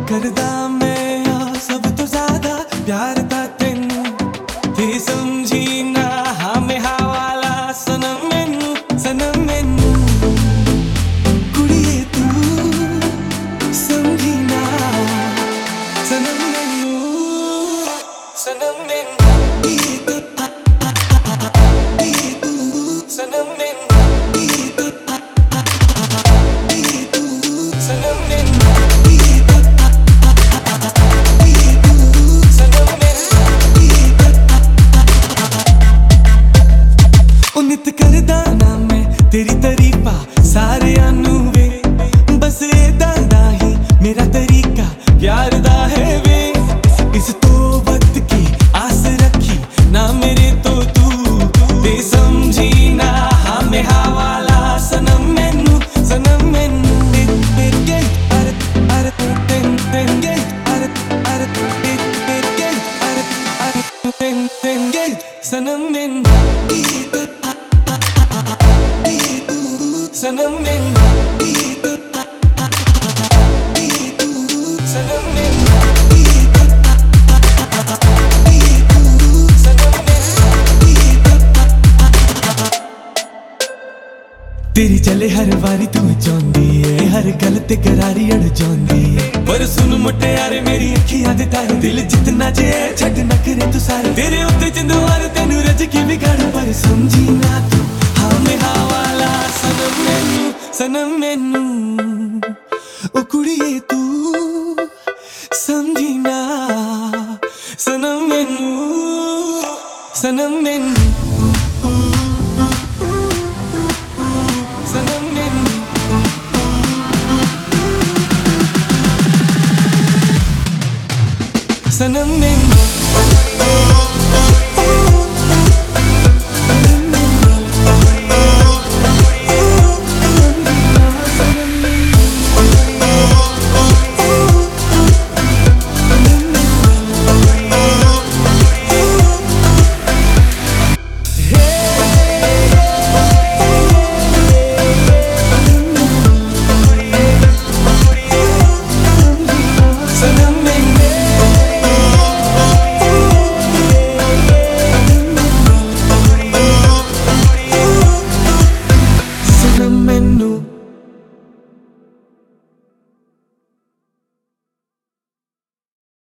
करदा मैं सब तो ज्यादा प्यार दा तेनू ते समझी ना हाँ में हवाला सनम मैनू कुड़िए तू समझी ना सनम मैनू सनम मैनू सनम मैनू सनम मैनू नित करदा ना मैं तेरी तरीफा सारे आनू वे बस एदा दा ही मेरा तरीका प्यार दा है वे इस तो वक्त की आस रखी ना मेरे तो तू ते समझी ना हाँ में हवाला सनम मैनू तेरे अरे तेन सनम मैनू सनम मैनू सनम मैनू तेरी चले हर वारी तू चाहती है हर गल ते करारी अड़ जाती है पर सुन मुटियारे मेरी अखियां दे तारे दिल जितना जे छड़ न करे तू सारे तेरे उत्ते चंदवार तेनू रज के बिगाड़ पर समझी ना तू हाँ में हवाला सनम मैनू ओ कुड़िए तू समझी ना सनम मैनू सनम मैनू सनम मैनू सनम मैनू